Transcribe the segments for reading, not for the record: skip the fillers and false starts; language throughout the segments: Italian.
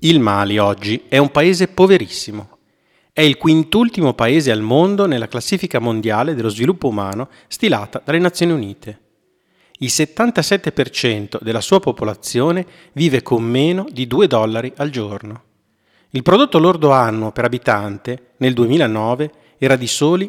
Il Mali oggi è un paese poverissimo. È il quintultimo paese al mondo nella classifica mondiale dello sviluppo umano stilata dalle Nazioni Unite. Il 77% della sua popolazione vive con meno di $2 al giorno. Il prodotto lordo annuo per abitante nel 2009 era di soli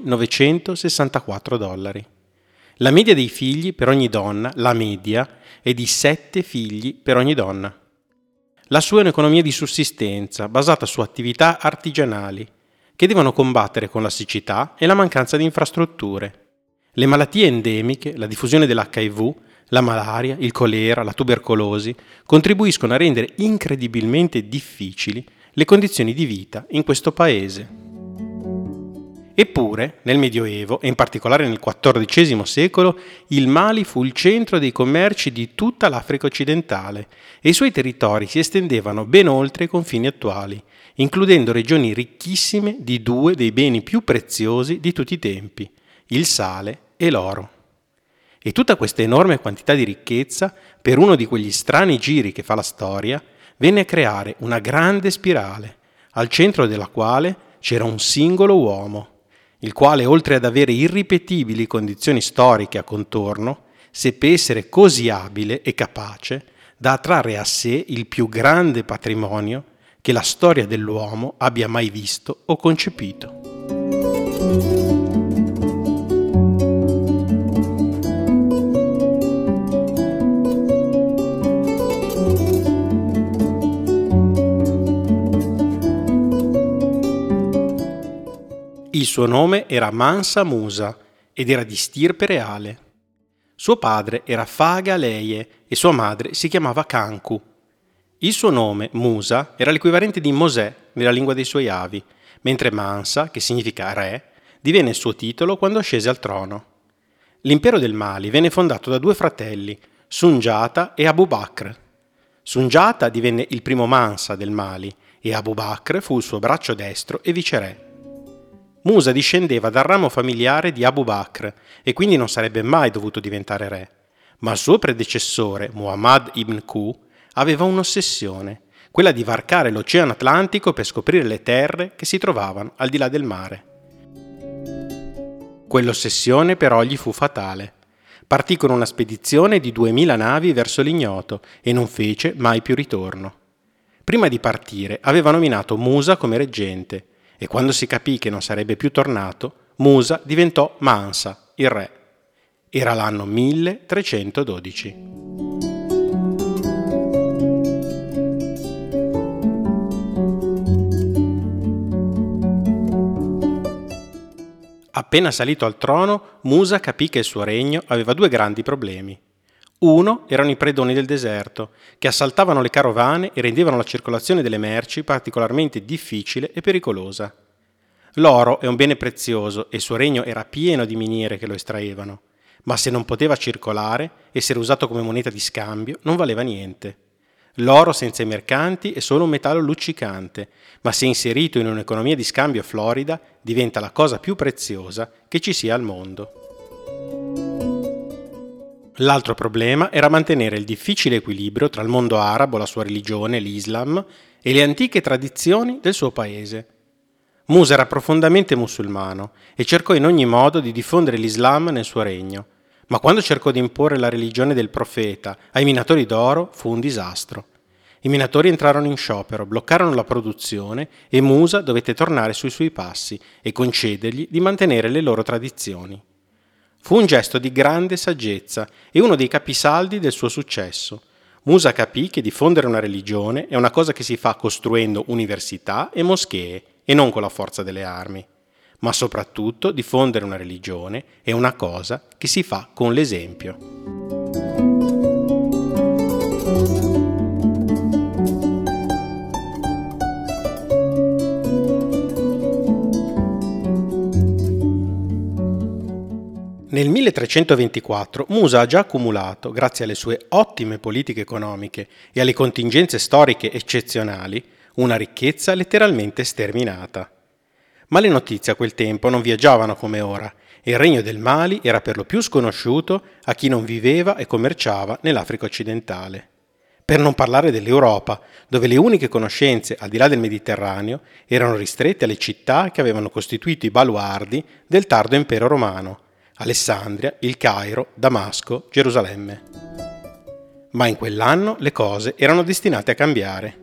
$964. La media dei figli per ogni donna, la media, è di 7 figli per ogni donna. La sua è un'economia di sussistenza basata su attività artigianali che devono combattere con la siccità e la mancanza di infrastrutture. Le malattie endemiche, la diffusione dell'HIV, la malaria, il colera, la tubercolosi contribuiscono a rendere incredibilmente difficili le condizioni di vita in questo paese. Eppure, nel Medioevo, e in particolare nel XIV secolo, il Mali fu il centro dei commerci di tutta l'Africa occidentale e i suoi territori si estendevano ben oltre i confini attuali, includendo regioni ricchissime di due dei beni più preziosi di tutti i tempi, il sale e l'oro. E tutta questa enorme quantità di ricchezza, per uno di quegli strani giri che fa la storia, venne a creare una grande spirale, al centro della quale c'era un singolo uomo, il quale, oltre ad avere irripetibili condizioni storiche a contorno, seppe essere così abile e capace da attrarre a sé il più grande patrimonio che la storia dell'uomo abbia mai visto o concepito. Il suo nome era Mansa Musa ed era di stirpe reale. Suo padre era Faga Leye e sua madre si chiamava Kanku. Il suo nome, Musa, era l'equivalente di Mosè nella lingua dei suoi avi, mentre Mansa, che significa re, divenne il suo titolo quando scese al trono. L'impero del Mali venne fondato da due fratelli, Sunjata e Abu Bakr. Sunjata divenne il primo Mansa del Mali e Abu Bakr fu il suo braccio destro e viceré. Musa discendeva dal ramo familiare di Abu Bakr e quindi non sarebbe mai dovuto diventare re, ma il suo predecessore, Muhammad ibn Q, aveva un'ossessione, quella di varcare l'Oceano Atlantico per scoprire le terre che si trovavano al di là del mare. Quell'ossessione però gli fu fatale. Partì con una spedizione di 2000 navi verso l'ignoto e non fece mai più ritorno. Prima di partire aveva nominato Musa come reggente, e quando si capì che non sarebbe più tornato, Musa diventò Mansa, il re. Era l'anno 1312. Appena salito al trono, Musa capì che il suo regno aveva due grandi problemi. Uno erano i predoni del deserto, che assaltavano le carovane e rendevano la circolazione delle merci particolarmente difficile e pericolosa. L'oro è un bene prezioso e il suo regno era pieno di miniere che lo estraevano, ma se non poteva circolare, essere usato come moneta di scambio, non valeva niente. L'oro senza i mercanti è solo un metallo luccicante, ma se inserito in un'economia di scambio florida diventa la cosa più preziosa che ci sia al mondo. L'altro problema era mantenere il difficile equilibrio tra il mondo arabo, la sua religione, l'Islam, e le antiche tradizioni del suo paese. Musa era profondamente musulmano e cercò in ogni modo di diffondere l'Islam nel suo regno, ma quando cercò di imporre la religione del profeta ai minatori d'oro fu un disastro. I minatori entrarono in sciopero, bloccarono la produzione e Musa dovette tornare sui suoi passi e concedergli di mantenere le loro tradizioni. Fu un gesto di grande saggezza e uno dei capisaldi del suo successo. Musa capì che diffondere una religione è una cosa che si fa costruendo università e moschee e non con la forza delle armi. Ma soprattutto diffondere una religione è una cosa che si fa con l'esempio. Nel 1324 Musa ha già accumulato, grazie alle sue ottime politiche economiche e alle contingenze storiche eccezionali, una ricchezza letteralmente sterminata. Ma le notizie a quel tempo non viaggiavano come ora e il regno del Mali era per lo più sconosciuto a chi non viveva e commerciava nell'Africa occidentale. Per non parlare dell'Europa, dove le uniche conoscenze al di là del Mediterraneo erano ristrette alle città che avevano costituito i baluardi del tardo impero romano: Alessandria, il Cairo, Damasco, Gerusalemme. Ma in quell'anno le cose erano destinate a cambiare.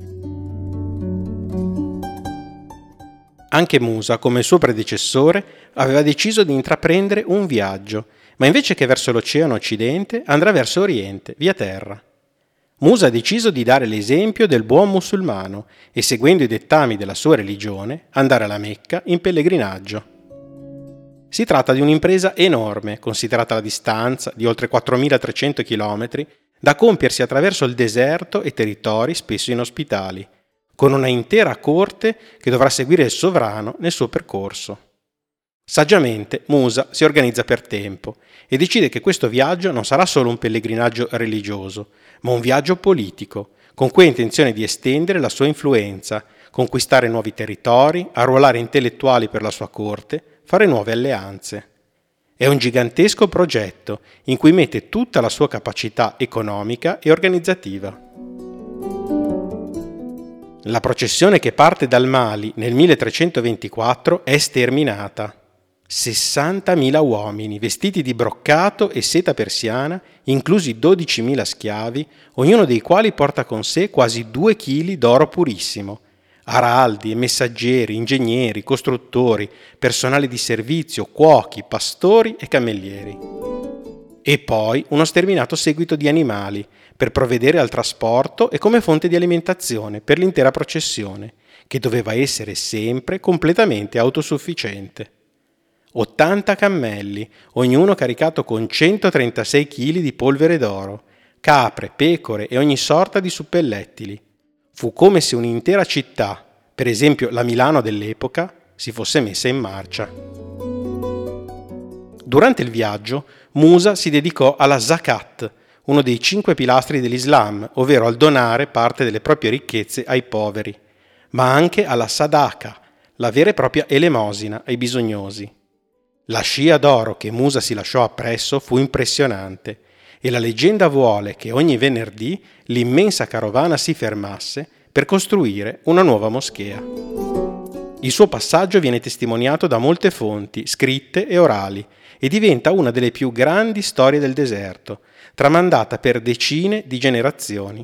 Anche Musa, come il suo predecessore, aveva deciso di intraprendere un viaggio, ma invece che verso l'Oceano Occidente andrà verso Oriente, via terra. Musa ha deciso di dare l'esempio del buon musulmano e, seguendo i dettami della sua religione, andare alla Mecca in pellegrinaggio. Si tratta di un'impresa enorme, considerata la distanza di oltre 4.300 km, da compiersi attraverso il deserto e territori spesso inospitali, con una intera corte che dovrà seguire il sovrano nel suo percorso. Saggiamente Musa si organizza per tempo e decide che questo viaggio non sarà solo un pellegrinaggio religioso, ma un viaggio politico, con cui ha intenzione di estendere la sua influenza, conquistare nuovi territori, arruolare intellettuali per la sua corte, fare nuove alleanze. È un gigantesco progetto in cui mette tutta la sua capacità economica e organizzativa. La processione che parte dal Mali nel 1324 è sterminata. 60.000 uomini vestiti di broccato e seta persiana, inclusi 12.000 schiavi, ognuno dei quali porta con sé quasi 2 chili d'oro purissimo, araldi e messaggeri, ingegneri, costruttori, personale di servizio, cuochi, pastori e cammellieri. E poi uno sterminato seguito di animali per provvedere al trasporto e come fonte di alimentazione per l'intera processione, che doveva essere sempre completamente autosufficiente. 80 cammelli, ognuno caricato con 136 kg di polvere d'oro, capre, pecore e ogni sorta di suppellettili. Fu come se un'intera città, per esempio la Milano dell'epoca, si fosse messa in marcia. Durante il viaggio, Musa si dedicò alla zakat, uno dei 5 pilastri dell'Islam, ovvero al donare parte delle proprie ricchezze ai poveri, ma anche alla sadaqa, la vera e propria elemosina ai bisognosi. La scia d'oro che Musa si lasciò appresso fu impressionante e la leggenda vuole che ogni venerdì l'immensa carovana si fermasse per costruire una nuova moschea. Il suo passaggio viene testimoniato da molte fonti, scritte e orali, e diventa una delle più grandi storie del deserto, tramandata per decine di generazioni.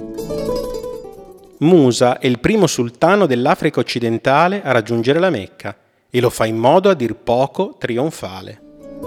Musa è il primo sultano dell'Africa occidentale a raggiungere la Mecca, e lo fa in modo a dir poco trionfale.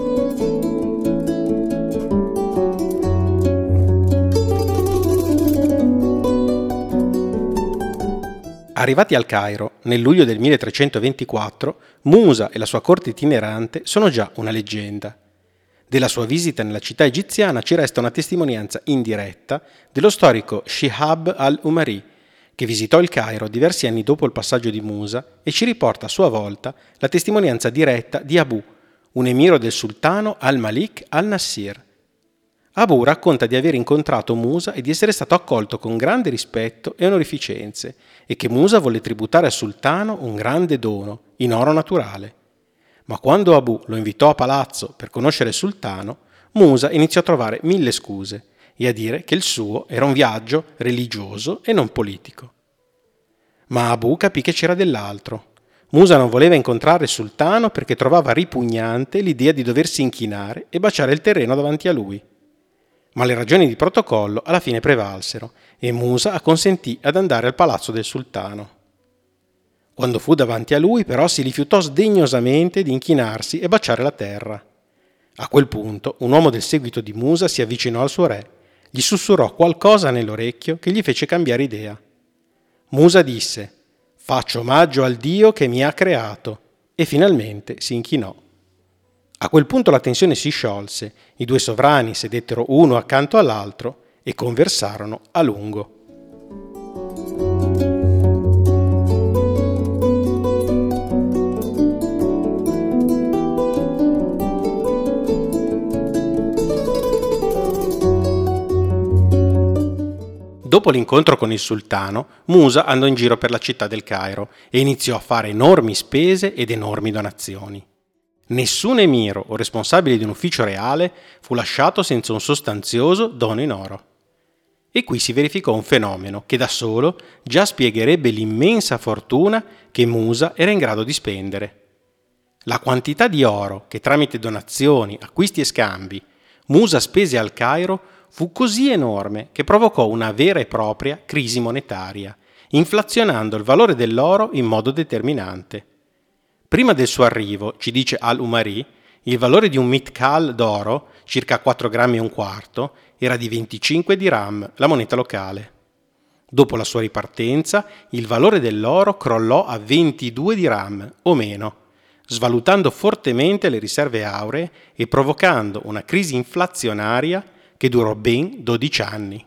Arrivati al Cairo, nel luglio del 1324, Musa e la sua corte itinerante sono già una leggenda. Della sua visita nella città egiziana ci resta una testimonianza indiretta dello storico Shihab al-Umari, che visitò il Cairo diversi anni dopo il passaggio di Musa e ci riporta a sua volta la testimonianza diretta di Abu, un emiro del sultano al-Malik al-Nasir. Abu racconta di aver incontrato Musa e di essere stato accolto con grande rispetto e onorificenze e che Musa volle tributare al sultano un grande dono, in oro naturale. Ma quando Abu lo invitò a palazzo per conoscere il sultano, Musa iniziò a trovare 1000 scuse e a dire che il suo era un viaggio religioso e non politico. Ma Abu capì che c'era dell'altro. Musa non voleva incontrare il sultano perché trovava ripugnante l'idea di doversi inchinare e baciare il terreno davanti a lui. Ma le ragioni di protocollo alla fine prevalsero e Musa acconsentì ad andare al palazzo del sultano. Quando fu davanti a lui, però, si rifiutò sdegnosamente di inchinarsi e baciare la terra. A quel punto, un uomo del seguito di Musa si avvicinò al suo re, gli sussurrò qualcosa nell'orecchio che gli fece cambiare idea. Musa disse: «Faccio omaggio al Dio che mi ha creato», e finalmente si inchinò. A quel punto la tensione si sciolse, i due sovrani sedettero uno accanto all'altro e conversarono a lungo. Dopo l'incontro con il sultano, Musa andò in giro per la città del Cairo e iniziò a fare enormi spese ed enormi donazioni. Nessun emiro o responsabile di un ufficio reale fu lasciato senza un sostanzioso dono in oro. E qui si verificò un fenomeno che da solo già spiegherebbe l'immensa fortuna che Musa era in grado di spendere. La quantità di oro che tramite donazioni, acquisti e scambi Musa spese al Cairo fu così enorme che provocò una vera e propria crisi monetaria, inflazionando il valore dell'oro in modo determinante. Prima del suo arrivo, ci dice Al-Umari, il valore di un mitkal d'oro, circa 4 grammi e un quarto, era di 25 dirham, la moneta locale. Dopo la sua ripartenza, il valore dell'oro crollò a 22 dirham, o meno, svalutando fortemente le riserve auree e provocando una crisi inflazionaria che durò ben 12 anni.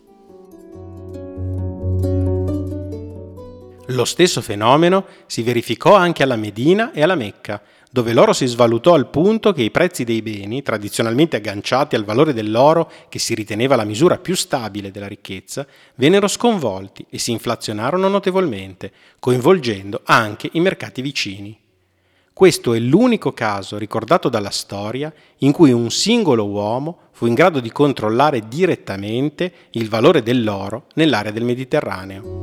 Lo stesso fenomeno si verificò anche alla Medina e alla Mecca, dove l'oro si svalutò al punto che i prezzi dei beni, tradizionalmente agganciati al valore dell'oro che si riteneva la misura più stabile della ricchezza, vennero sconvolti e si inflazionarono notevolmente, coinvolgendo anche i mercati vicini. Questo è l'unico caso ricordato dalla storia in cui un singolo uomo fu in grado di controllare direttamente il valore dell'oro nell'area del Mediterraneo.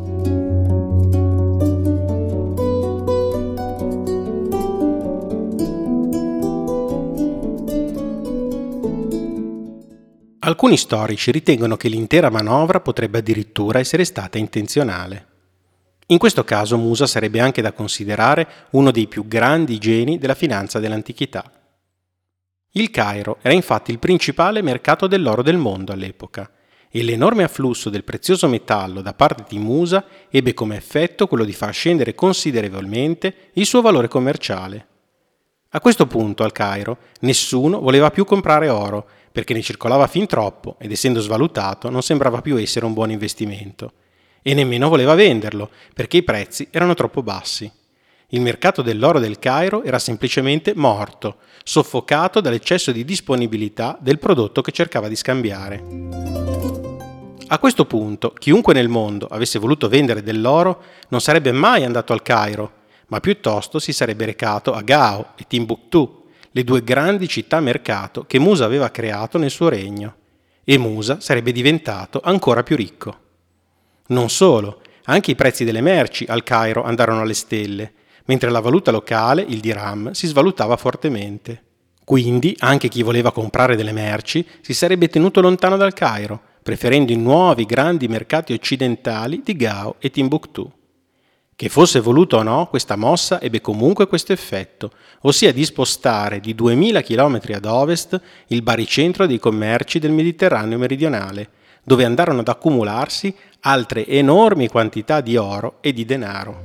Alcuni storici ritengono che l'intera manovra potrebbe addirittura essere stata intenzionale. In questo caso Musa sarebbe anche da considerare uno dei più grandi geni della finanza dell'antichità. Il Cairo era infatti il principale mercato dell'oro del mondo all'epoca e l'enorme afflusso del prezioso metallo da parte di Musa ebbe come effetto quello di far scendere considerevolmente il suo valore commerciale. A questo punto al Cairo nessuno voleva più comprare oro perché ne circolava fin troppo ed essendo svalutato non sembrava più essere un buon investimento. E nemmeno voleva venderlo, perché i prezzi erano troppo bassi. Il mercato dell'oro del Cairo era semplicemente morto, soffocato dall'eccesso di disponibilità del prodotto che cercava di scambiare. A questo punto, chiunque nel mondo avesse voluto vendere dell'oro non sarebbe mai andato al Cairo, ma piuttosto si sarebbe recato a Gao e Timbuktu, le due grandi città mercato che Musa aveva creato nel suo regno, e Musa sarebbe diventato ancora più ricco. Non solo, anche i prezzi delle merci al Cairo andarono alle stelle, mentre la valuta locale, il dirham, si svalutava fortemente. Quindi anche chi voleva comprare delle merci si sarebbe tenuto lontano dal Cairo, preferendo i nuovi grandi mercati occidentali di Gao e Timbuktu. Che fosse voluto o no, questa mossa ebbe comunque questo effetto, ossia di spostare di 2000 km ad ovest il baricentro dei commerci del Mediterraneo meridionale, dove andarono ad accumularsi altre enormi quantità di oro e di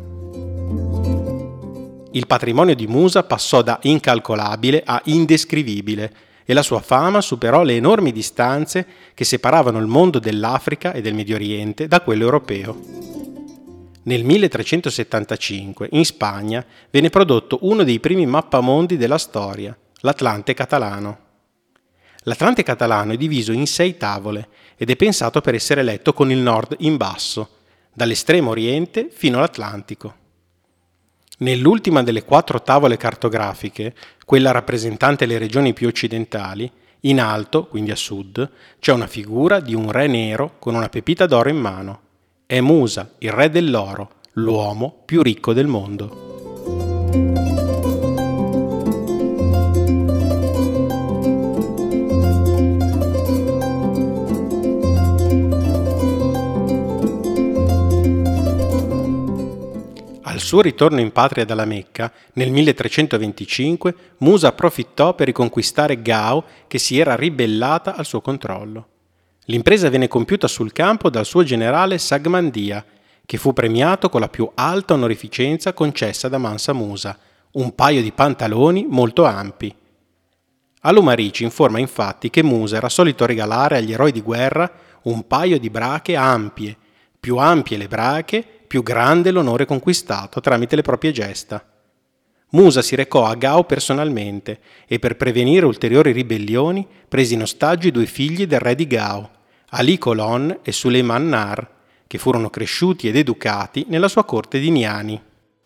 denaro. Il patrimonio di Musa passò da incalcolabile a indescrivibile e la sua fama superò le enormi distanze che separavano il mondo dell'Africa e del Medio Oriente da quello europeo. Nel 1375 in Spagna venne prodotto uno dei primi mappamondi della storia, l'Atlante catalano. L'Atlante catalano è diviso in 6 tavole ed è pensato per essere letto con il nord in basso, dall'estremo oriente fino all'Atlantico. Nell'ultima delle 4 tavole cartografiche, quella rappresentante le regioni più occidentali, in alto, quindi a sud, c'è una figura di un re nero con una pepita d'oro in mano. È Musa, il re dell'oro, l'uomo più ricco del mondo. Al suo ritorno in patria dalla Mecca, nel 1325, Musa approfittò per riconquistare Gao che si era ribellata al suo controllo. L'impresa venne compiuta sul campo dal suo generale Sagmandia, che fu premiato con la più alta onorificenza concessa da Mansa Musa, un paio di pantaloni molto ampi. Al-Umari ci informa infatti che Musa era solito regalare agli eroi di guerra un paio di brache ampie. Più ampie le brache, più grande l'onore conquistato tramite le proprie gesta. Musa si recò a Gao personalmente e per prevenire ulteriori ribellioni prese in ostaggio i 2 figli del re di Gao, Ali Colon e Suleiman Nar, che furono cresciuti ed educati nella sua corte di Niani.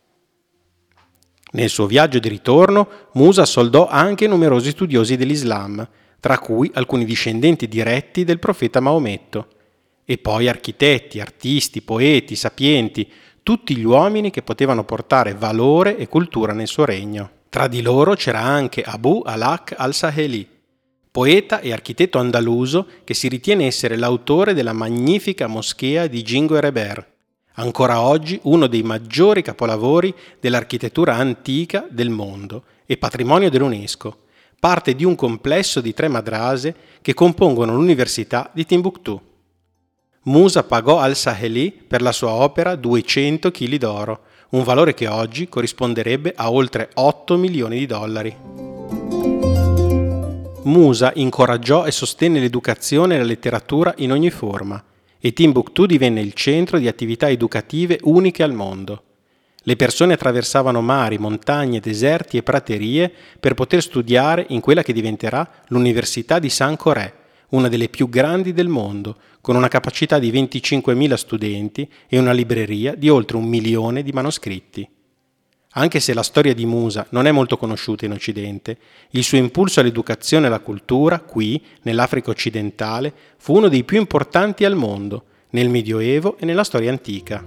Nel suo viaggio di ritorno, Musa soldò anche numerosi studiosi dell'Islam, tra cui alcuni discendenti diretti del profeta Maometto. E poi architetti, artisti, poeti, sapienti, tutti gli uomini che potevano portare valore e cultura nel suo regno. Tra di loro c'era anche Abu al-Haq al-Saheli, poeta e architetto andaluso che si ritiene essere l'autore della magnifica moschea di Gingo Ereber, ancora oggi uno dei maggiori capolavori dell'architettura antica del mondo e patrimonio dell'UNESCO, parte di un complesso di 3 madrase che compongono l'Università di Timbuktu. Musa pagò al-Saheli per la sua opera 200 kg d'oro, un valore che oggi corrisponderebbe a oltre 8 milioni di dollari. Musa incoraggiò e sostenne l'educazione e la letteratura in ogni forma, e Timbuktu divenne il centro di attività educative uniche al mondo. Le persone attraversavano mari, montagne, deserti e praterie per poter studiare in quella che diventerà l'Università di Sankore, una delle più grandi del mondo, con una capacità di 25.000 studenti e una libreria di oltre 1 milione di manoscritti. Anche se la storia di Musa non è molto conosciuta in Occidente, il suo impulso all'educazione e alla cultura, qui, nell'Africa occidentale, fu uno dei più importanti al mondo, nel Medioevo e nella storia antica.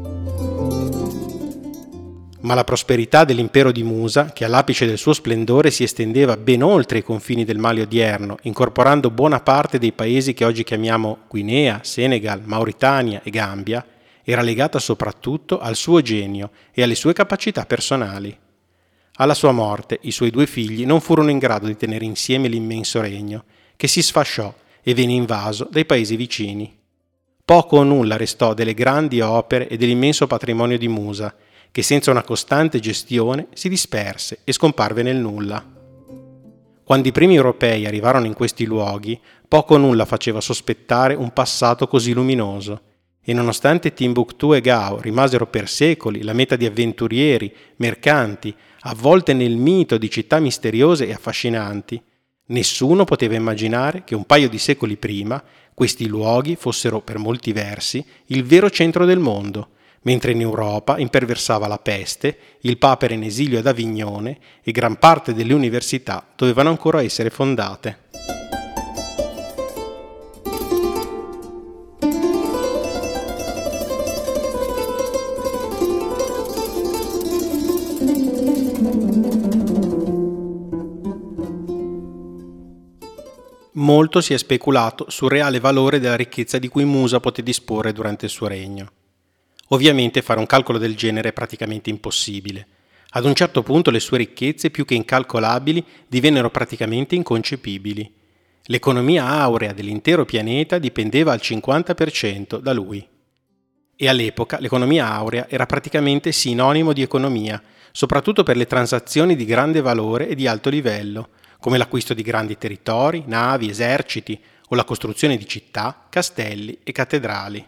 Ma la prosperità dell'impero di Musa, che all'apice del suo splendore si estendeva ben oltre i confini del Mali odierno, incorporando buona parte dei paesi che oggi chiamiamo Guinea, Senegal, Mauritania e Gambia, era legata soprattutto al suo genio e alle sue capacità personali. Alla sua morte, i suoi 2 figli non furono in grado di tenere insieme l'immenso regno, che si sfasciò e venne invaso dai paesi vicini. Poco o nulla restò delle grandi opere e dell'immenso patrimonio di Musa, che senza una costante gestione si disperse e scomparve nel nulla. Quando i primi europei arrivarono in questi luoghi, poco o nulla faceva sospettare un passato così luminoso, e nonostante Timbuktu e Gao rimasero per secoli la meta di avventurieri, mercanti, avvolte nel mito di città misteriose e affascinanti, nessuno poteva immaginare che un paio di secoli prima questi luoghi fossero per molti versi il vero centro del mondo, mentre in Europa imperversava la peste, il Papa era in esilio ad Avignone e gran parte delle università dovevano ancora essere fondate. Molto si è speculato sul reale valore della ricchezza di cui Musa poté disporre durante il suo regno. Ovviamente fare un calcolo del genere è praticamente impossibile. Ad un certo punto le sue ricchezze, più che incalcolabili, divennero praticamente inconcepibili. L'economia aurea dell'intero pianeta dipendeva al 50% da lui. E all'epoca l'economia aurea era praticamente sinonimo di economia, soprattutto per le transazioni di grande valore e di alto livello, come l'acquisto di grandi territori, navi, eserciti o la costruzione di città, castelli e cattedrali.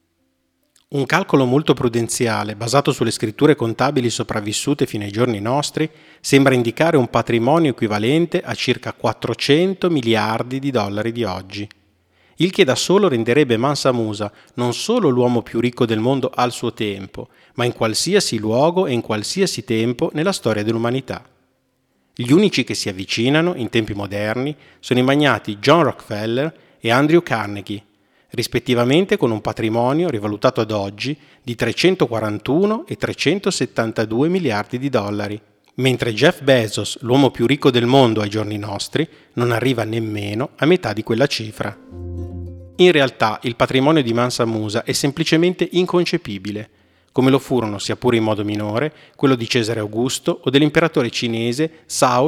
Un calcolo molto prudenziale, basato sulle scritture contabili sopravvissute fino ai giorni nostri, sembra indicare un patrimonio equivalente a circa 400 miliardi di dollari di oggi. Il che da solo renderebbe Mansa Musa non solo l'uomo più ricco del mondo al suo tempo, ma in qualsiasi luogo e in qualsiasi tempo nella storia dell'umanità. Gli unici che si avvicinano, in tempi moderni, sono i magnati John Rockefeller e Andrew Carnegie, rispettivamente con un patrimonio rivalutato ad oggi di 341 e 372 miliardi di dollari, mentre Jeff Bezos, l'uomo più ricco del mondo ai giorni nostri, non arriva nemmeno a metà di quella cifra. In realtà il patrimonio di Mansa Musa è semplicemente inconcepibile, come lo furono, sia pure in modo minore, quello di Cesare Augusto o dell'imperatore cinese Cao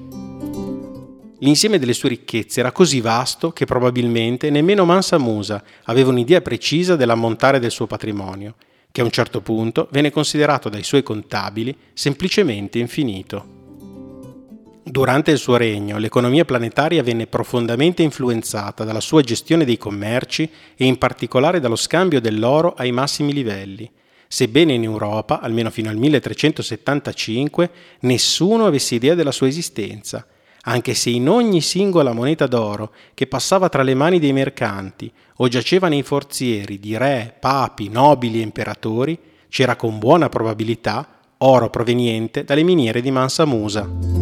Shu. L'insieme delle sue ricchezze era così vasto che probabilmente nemmeno Mansa Musa aveva un'idea precisa dell'ammontare del suo patrimonio, che a un certo punto venne considerato dai suoi contabili semplicemente infinito. Durante il suo regno, l'economia planetaria venne profondamente influenzata dalla sua gestione dei commerci e in particolare dallo scambio dell'oro ai massimi livelli, sebbene in Europa, almeno fino al 1375, nessuno avesse idea della sua esistenza, anche se in ogni singola moneta d'oro che passava tra le mani dei mercanti o giaceva nei forzieri di re, papi, nobili e imperatori, c'era con buona probabilità oro proveniente dalle miniere di Mansa Musa.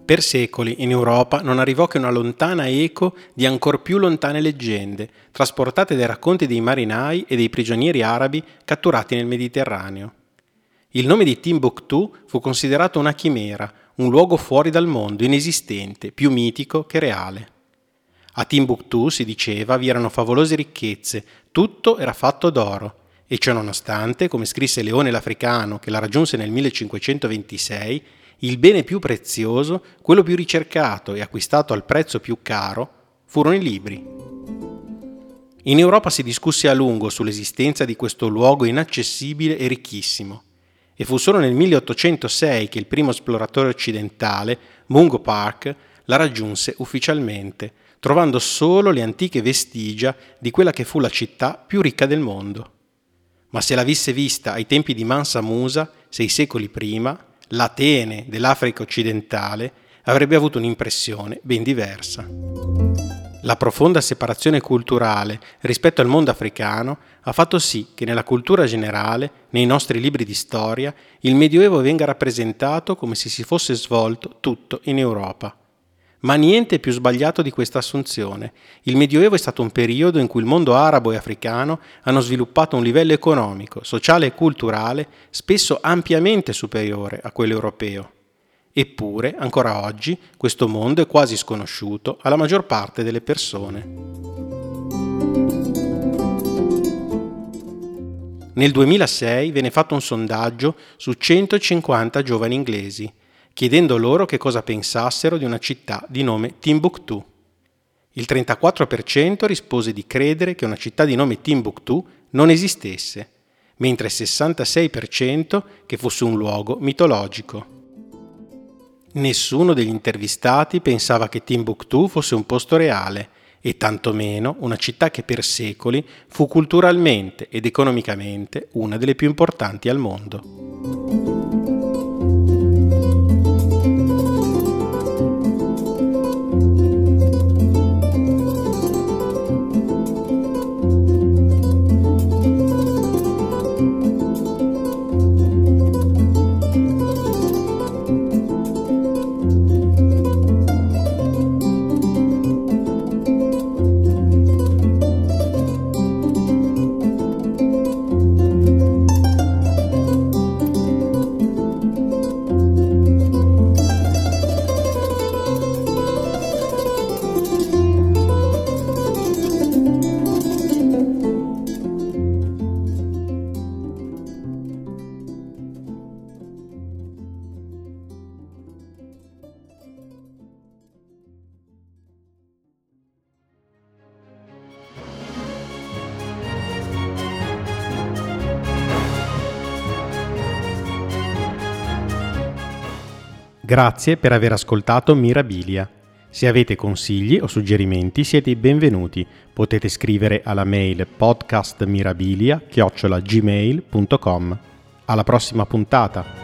Per secoli in Europa non arrivò che una lontana eco di ancor più lontane leggende, trasportate dai racconti dei marinai e dei prigionieri arabi catturati nel Mediterraneo. Il nome di Timbuktu fu considerato una chimera, un luogo fuori dal mondo, inesistente, più mitico che reale. A Timbuktu, si diceva, vi erano favolose ricchezze, tutto era fatto d'oro, e ciò nonostante, come scrisse Leone l'Africano, che la raggiunse nel 1526, il bene più prezioso, quello più ricercato e acquistato al prezzo più caro, furono i libri. In Europa si discusse a lungo sull'esistenza di questo luogo inaccessibile e ricchissimo, e fu solo nel 1806 che il primo esploratore occidentale, Mungo Park, la raggiunse ufficialmente, trovando solo le antiche vestigia di quella che fu la città più ricca del mondo. Ma se l'avesse vista ai tempi di Mansa Musa, 6 secoli prima, l'Atene dell'Africa occidentale, avrebbe avuto un'impressione ben diversa. La profonda separazione culturale rispetto al mondo africano ha fatto sì che nella cultura generale, nei nostri libri di storia, il Medioevo venga rappresentato come se si fosse svolto tutto in Europa. Ma niente è più sbagliato di questa assunzione. Il Medioevo è stato un periodo in cui il mondo arabo e africano hanno sviluppato un livello economico, sociale e culturale spesso ampiamente superiore a quello europeo. Eppure, ancora oggi, questo mondo è quasi sconosciuto alla maggior parte delle persone. Nel 2006 venne fatto un sondaggio su 150 giovani inglesi, chiedendo loro che cosa pensassero di una città di nome Timbuktu. Il 34% rispose di credere che una città di nome Timbuktu non esistesse, mentre il 66% che fosse un luogo mitologico. Nessuno degli intervistati pensava che Timbuktu fosse un posto reale e tantomeno una città che per secoli fu culturalmente ed economicamente una delle più importanti al mondo. Grazie per aver ascoltato Mirabilia. Se avete consigli o suggerimenti siete i benvenuti. Potete scrivere alla mail podcastmirabilia@gmail.com. Alla prossima puntata!